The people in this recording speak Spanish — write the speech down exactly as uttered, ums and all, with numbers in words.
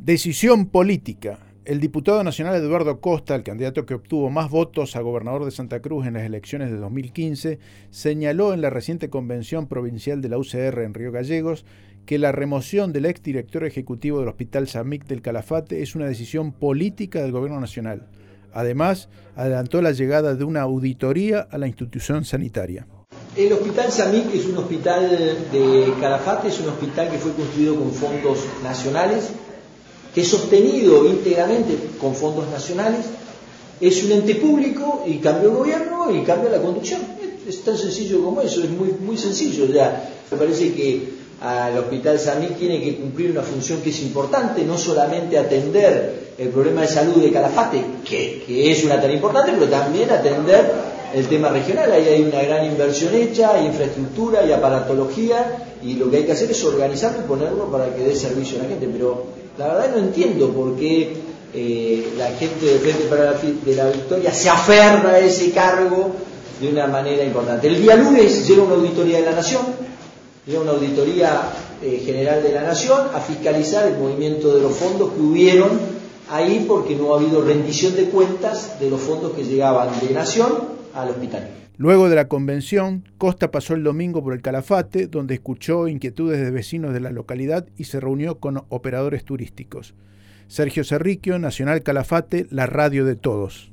Decisión política. El diputado nacional Eduardo Costa, el candidato que obtuvo más votos a gobernador de Santa Cruz en las elecciones de dos mil quince, señaló en la reciente convención provincial de la U C R en Río Gallegos que la remoción del exdirector ejecutivo del Hospital Samic del Calafate es una decisión política del gobierno nacional. Además, adelantó la llegada de una auditoría a la institución sanitaria. El Hospital Samic es un hospital de Calafate, es un hospital que fue construido con fondos nacionales, que es sostenido íntegramente con fondos nacionales, es un ente público y cambia el gobierno y cambia la conducción. Es tan sencillo como eso, es muy, muy sencillo. Ya, me parece que al Hospital Samic tiene que cumplir una función que es importante, no solamente atender el problema de salud de Calafate, que, que es una tarea importante, pero también atender el tema regional. Ahí hay una gran inversión hecha, hay infraestructura, hay aparatología, y lo que hay que hacer es organizarlo y ponerlo para que dé servicio a la gente. Pero la verdad no entiendo por qué eh, la gente de Frente para la, de la Victoria se aferra a ese cargo de una manera importante. El día lunes llega una auditoría de la Nación, llega una auditoría eh, general de la Nación a fiscalizar el movimiento de los fondos que hubieron ahí, porque no ha habido rendición de cuentas de los fondos que llegaban de Nación al hospital. Luego de la convención, Costa pasó el domingo por el Calafate, donde escuchó inquietudes de vecinos de la localidad y se reunió con operadores turísticos. Sergio Cerriquio, Nacional Calafate, la radio de todos.